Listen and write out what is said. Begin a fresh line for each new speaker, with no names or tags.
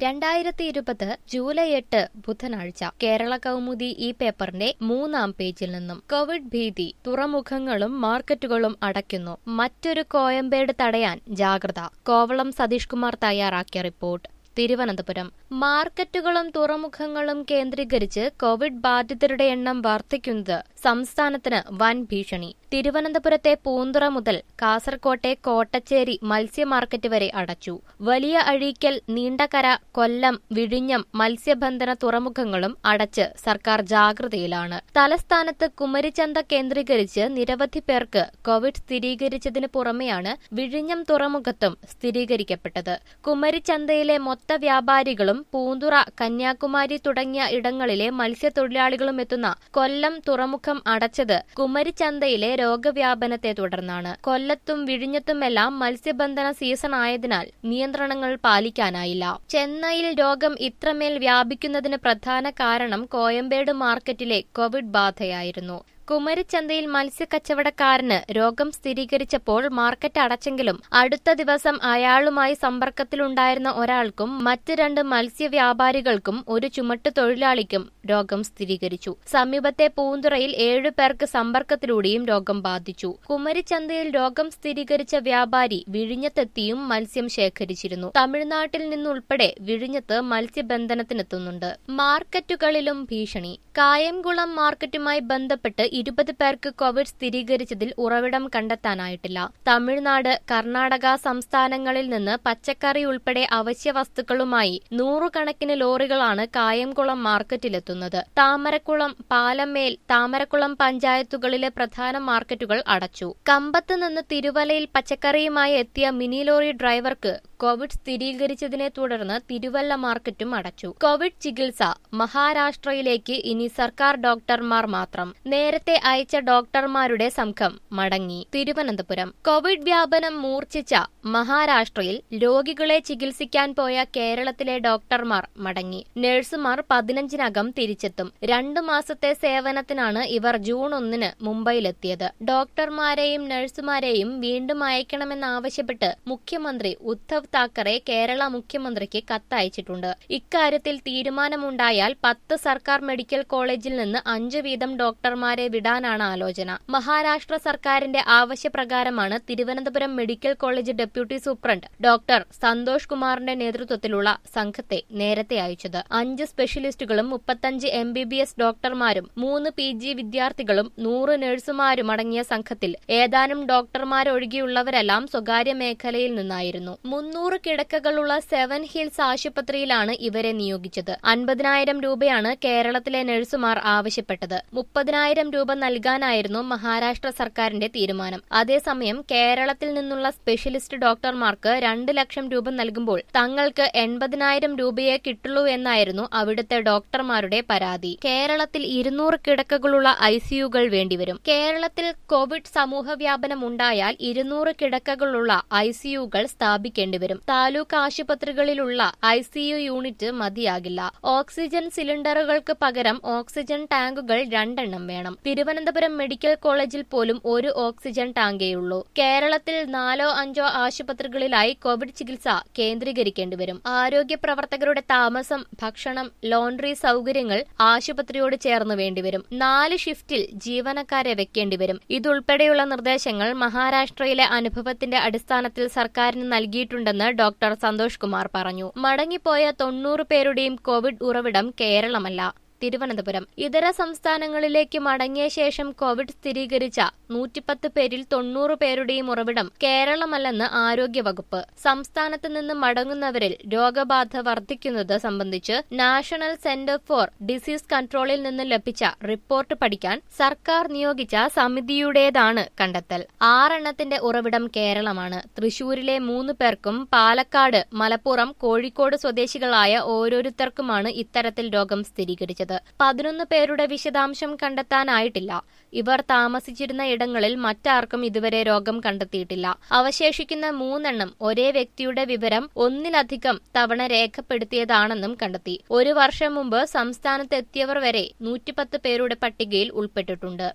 2020 July 8 ബുധനാഴ്ച കേരള കൗമുദി ഈ പേപ്പറിന്റെ 3-ാം പേജിൽ നിന്നും കോവിഡ് ഭീതി, തുറമുഖങ്ങളും മാർക്കറ്റുകളും അടയ്ക്കുന്നു, മറ്റൊരു കോയമ്പേട് തടയാൻ ജാഗ്രത. കോവളം സതീഷ് കുമാർ തയ്യാറാക്കിയ റിപ്പോർട്ട്. തിരുവനന്തപുരം മാർക്കറ്റുകളും തുറമുഖങ്ങളും കേന്ദ്രീകരിച്ച് കോവിഡ് ബാധിതരുടെ എണ്ണം വർദ്ധിക്കുന്നത് സംസ്ഥാനത്തിന് വൻ ഭീഷണി. തിരുവനന്തപുരത്തെ പൂന്തുറ മുതൽ കാസർകോട്ടെ കോട്ടച്ചേരി മത്സ്യ മാർക്കറ്റ് വരെ അടച്ചു. വലിയ അഴീക്കൽ, നീണ്ടകര, കൊല്ലം, വിഴിഞ്ഞം മത്സ്യബന്ധന തുറമുഖങ്ങളും അടച്ച് സർക്കാർ ജാഗ്രതയിലാണ്. തലസ്ഥാനത്ത് കുമരിച്ചന്ത കേന്ദ്രീകരിച്ച് നിരവധി പേർക്ക് കോവിഡ് സ്ഥിരീകരിച്ചതിന് പുറമെയാണ് വിഴിഞ്ഞം തുറമുഖത്തും സ്ഥിരീകരിക്കപ്പെട്ടത്. കുമരിച്ചന്തയിലെ മൊത്ത വ്യാപാരികളും പൂന്തുറ, കന്യാകുമാരി തുടങ്ങിയ ഇടങ്ങളിലെ മത്സ്യത്തൊഴിലാളികളും എത്തുന്ന കൊല്ലം തുറമുഖം അടച്ചത് കുമരിച്ചന്തയിലെ രോഗവ്യാപനത്തെ തുടർന്നാണ്. കൊല്ലത്തും വിഴിഞ്ഞത്തുമെല്ലാം മത്സ്യബന്ധന സീസൺ ആയതിനാൽ നിയന്ത്രണങ്ങൾ പാലിക്കാനായില്ല. ചെന്നൈയിൽ രോഗം ഇത്രമേൽ വ്യാപിക്കുന്നതിന് പ്രധാന കാരണം കോയമ്പേട് മാർക്കറ്റിലെ കോവിഡ് ബാധയായിരുന്നു. കുമരിച്ചന്തയിൽ മത്സ്യക്കച്ചവടക്കാരന് രോഗം സ്ഥിരീകരിച്ചപ്പോൾ മാർക്കറ്റ് അടച്ചെങ്കിലും അടുത്ത ദിവസം അയാളുമായി സമ്പർക്കത്തിലുണ്ടായിരുന്ന ഒരാൾക്കും മറ്റ് 2 മത്സ്യവ്യാപാരികൾക്കും ഒരു ചുമട്ടുതൊഴിലാളിക്കും രോഗം സ്ഥിരീകരിച്ചു. സമീപത്തെ പൂന്തുറയിൽ 7 പേർക്ക് സമ്പർക്കത്തിലൂടെയും രോഗം ബാധിച്ചു. കുമരിച്ചന്തയിൽ രോഗം സ്ഥിരീകരിച്ച വ്യാപാരി വിഴിഞ്ഞത്തെത്തിയും മത്സ്യം ശേഖരിച്ചിരുന്നു. തമിഴ്നാട്ടിൽ നിന്നുൾപ്പെടെ വിഴിഞ്ഞത്ത് മത്സ്യബന്ധനത്തിനെത്തുന്നുണ്ട്. മാർക്കറ്റുകളിലും ഭീഷണി. കായംകുളം മാർക്കറ്റുമായി ബന്ധപ്പെട്ട് 20 പേർക്ക് കോവിഡ് സ്ഥിരീകരിച്ചതിൽ ഉറവിടം കണ്ടെത്താനായിട്ടില്ല. തമിഴ്നാട്, കർണാടക സംസ്ഥാനങ്ങളിൽ നിന്ന് പച്ചക്കറി ഉൾപ്പെടെ അവശ്യ വസ്തുക്കളുമായി 100 കണക്കിന് ലോറികളാണ് കായംകുളം മാർക്കറ്റിലെത്തുന്നത്. താമരക്കുളം, പാലമേൽ, താമരക്കുളം പഞ്ചായത്തുകളിലെ പ്രധാന മാർക്കറ്റുകൾ അടച്ചു. കമ്പത്ത് നിന്ന് തിരുവല്ലയിൽ പച്ചക്കറിയുമായി എത്തിയ മിനി ലോറി ഡ്രൈവർക്ക് കോവിഡ് സ്ഥിരീകരിച്ചതിനെ തുടർന്ന് തിരുവല്ല മാർക്കറ്റും അടച്ചു. കോവിഡ് ചികിത്സ. മഹാരാഷ്ട്രയിലേക്ക് ഇനി സർക്കാർ ഡോക്ടർമാർ മാത്രം. നേരത്തെ അയച്ച ഡോക്ടർമാരുടെ സംഘം മടങ്ങി. തിരുവനന്തപുരം കോവിഡ് വ്യാപനം മൂർച്ഛിച്ച മഹാരാഷ്ട്രയിൽ രോഗികളെ ചികിത്സിക്കാൻ പോയ കേരളത്തിലെ ഡോക്ടർമാർ മടങ്ങി. നഴ്സുമാർ 15-നകം തിരിച്ചെത്തും. 2 മാസത്തെ സേവനത്തിനാണ് ഇവർ ജൂൺ 1-ന് മുംബൈയിലെത്തിയത്. ഡോക്ടർമാരെയും നഴ്സുമാരെയും വീണ്ടും അയക്കണമെന്നാവശ്യപ്പെട്ട് മുഖ്യമന്ത്രി ഉദ്ധവ് താക്കറെ കേരള മുഖ്യമന്ത്രിക്ക് കത്തയച്ചിട്ടുണ്ട്. ഇക്കാര്യത്തിൽ തീരുമാനമുണ്ടായാൽ 10 സർക്കാർ മെഡിക്കൽ കോളേജിൽ നിന്ന് 5 വീതം ഡോക്ടർമാരെ വിടാനാണ് ആലോചന. മഹാരാഷ്ട്ര സർക്കാരിന്റെ ആവശ്യപ്രകാരമാണ് Thiruvananthapuram medical college deputy superintendent doctor Santhosh കുമാറിന്റെ നേതൃത്വത്തിലുള്ള സംഘത്തെ നേരത്തെ അയച്ചത്. 5 സ്പെഷ്യലിസ്റ്റുകളും 35 MBBS ഡോക്ടർമാരും 3 PG വിദ്യാർത്ഥികളും 100 നഴ്സുമാരും അടങ്ങിയ സംഘത്തിൽ ഏതാനും ഡോക്ടർമാരൊഴികെയുള്ളവരെല്ലാം സ്വകാര്യ മേഖലയിൽ നിന്നായിരുന്നു. 300 കിടക്കകളുള്ള 7 ഹിൽസ് ആശുപത്രിയിലാണ് ഇവരെ നിയോഗിച്ചത്. 50,000 രൂപയാണ് കേരളത്തിലെ നഴ്സുമാർ ആവശ്യപ്പെട്ടത്. 30,000 രൂപ നൽകാനായിരുന്നു മഹാരാഷ്ട്ര സർക്കാരിന്റെ തീരുമാനം. അതേസമയം കേരളത്തിൽ നിന്നുള്ള സ്പെഷ്യലിസ്റ്റ് ഡോക്ടർമാർക്ക് 2 ലക്ഷം രൂപ നൽകുമ്പോൾ തങ്ങൾക്ക് 80,000 രൂപയെ കിട്ടുള്ളൂ എന്നായിരുന്നു അവിടുത്തെ ഡോക്ടർമാരുടെ പരാതി. കേരളത്തിൽ 200 കിടക്കകളുള്ള ICUകൾ വേണ്ടിവരും. കേരളത്തിൽ കോവിഡ് സമൂഹവ്യാപനം ഉണ്ടായാൽ 200 കിടക്കകളുള്ള ICUകൾ സ്ഥാപിക്കേണ്ടിവരും. താലൂക്ക് ആശുപത്രികളിലുള്ള ICU യൂണിറ്റ് മതിയാകില്ല. ഓക്സിജൻ സിലിണ്ടറുകൾക്ക് പകരം ഓക്സിജൻ ടാങ്കുകൾ 2 എണ്ണം വേണം. തിരുവനന്തപുരം മെഡിക്കൽ കോളേജിൽ പോലും 1 ഓക്സിജൻ ടാങ്കേയുള്ളൂ. കേരളത്തിൽ 4-5 ആശുപത്രികളിലായി കോവിഡ് ചികിത്സ കേന്ദ്രീകരിക്കേണ്ടിവരും. ആരോഗ്യ പ്രവർത്തകരുടെ താമസം, ഭക്ഷണം, ലോണ്ടറി സൗകര്യങ്ങൾ ആശുപത്രിയോട് ചേർന്ന് വേണ്ടിവരും. 4 ഷിഫ്റ്റിൽ ജീവനക്കാരെ വെക്കേണ്ടിവരും. ഇതുൾപ്പെടെയുള്ള നിർദ്ദേശങ്ങൾ മഹാരാഷ്ട്രയിലെ അനുഭവത്തിന്റെ അടിസ്ഥാനത്തിൽ സർക്കാരിന് നൽകിയിട്ടുണ്ടെന്ന് ഡോക്ടർ സന്തോഷ് കുമാർ പറഞ്ഞു. മടങ്ങിപ്പോയ 90 പേരുടെയും കോവിഡ് ഉറവിടം കേരളമല്ല. തിരുവനന്തപുരം ഇതര സംസ്ഥാനങ്ങളിലേക്ക് മടങ്ങിയ ശേഷം കോവിഡ് സ്ഥിരീകരിച്ച 110 പേരിൽ 90 പേരുടെയും ഉറവിടം കേരളമല്ലെന്ന് ആരോഗ്യവകുപ്പ്. സംസ്ഥാനത്ത് നിന്ന് മടങ്ങുന്നവരിൽ രോഗബാധ വർദ്ധിക്കുന്നത് സംബന്ധിച്ച് നാഷണൽ സെന്റർ ഫോർ ഡിസീസ് കൺട്രോളിൽ നിന്ന് ലഭിച്ച റിപ്പോർട്ട് പഠിക്കാൻ സർക്കാർ നിയോഗിച്ച സമിതിയുടേതാണ് കണ്ടെത്തൽ. 6 എണ്ണത്തിന്റെ ഉറവിടം കേരളമാണ്. തൃശൂരിലെ 3 പേർക്കും പാലക്കാട്, മലപ്പുറം, കോഴിക്കോട് സ്വദേശികളായ ഓരോരുത്തർക്കുമാണ് ഇത്തരത്തിൽ രോഗം സ്ഥിരീകരിച്ചത്. 11 പേരുടെ വിശദാംശം കണ്ടെത്താനായിട്ടില്ല. ഇവർ താമസിച്ചിരുന്ന ഇടങ്ങളിൽ മറ്റാർക്കും ഇതുവരെ രോഗം കണ്ടെത്തിയിട്ടില്ല. അവശേഷിക്കുന്ന 3 എണ്ണം ഒരേ വ്യക്തിയുടെ വിവരം ഒന്നിലധികം തവണ രേഖപ്പെടുത്തിയതാണെന്നും കണ്ടെത്തി. 1 വർഷം മുമ്പ് സംസ്ഥാനത്ത് എത്തിയവർ വരെ 110 പേരുടെ പട്ടികയിൽ ഉൾപ്പെട്ടിട്ടുണ്ട്.